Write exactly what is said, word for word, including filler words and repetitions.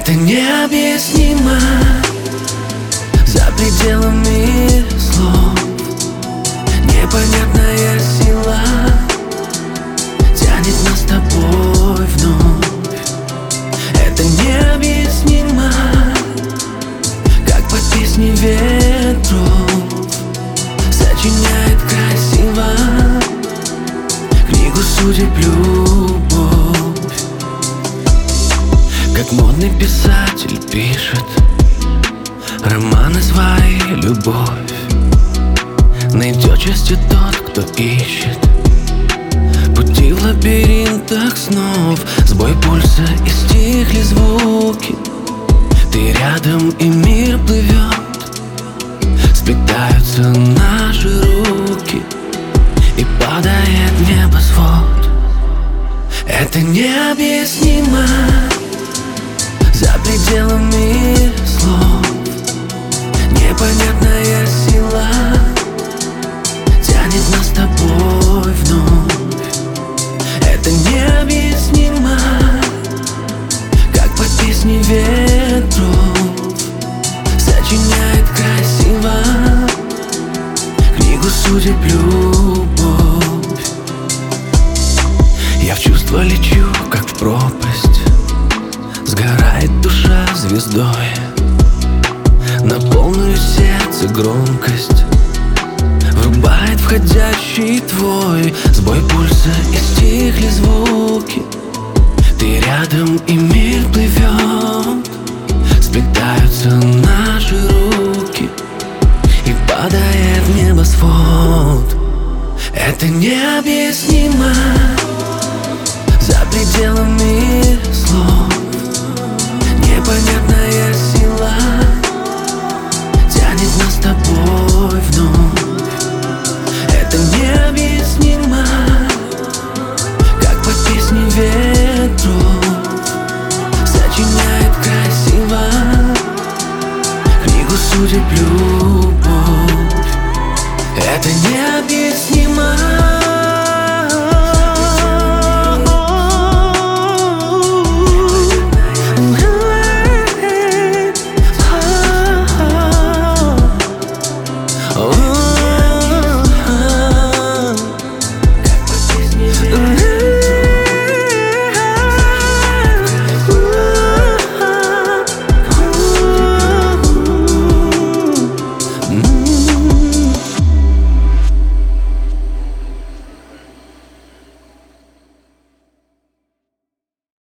Это необъяснимо за пределами слов. Непонятная сила тянет нас с тобой вновь. Это необъяснимо, как по песне ветров сочиняет красиво книгу судеб любовь. Как модный писатель пишет романы свои, любовь найдет счастье тот, кто ищет пути в лабиринтах снов. Сбой пульса и стихли звуки, ты рядом и мир плывет. Сплетаются наши руки и падает небосвод. Это необъяснимо за пределами слов. Непонятная сила тянет нас с тобой вновь. Это необъяснимо, как по песне ветров сочиняет красиво книгу судеб любовь. Я в чувства лечу, как в пропасть, сгорает душа звездой. На полную сердце громкость врубает входящий твой сбой пульса и стихли звуки. Ты рядом и мир плывет. Сплетаются наши руки и падает небосвод. Это необъяснимо за пределами слов. Непонятная сила тянет нас с тобой вновь. Это необъяснимо, как по песне ветров сочиняет красиво книгу судеб любовь.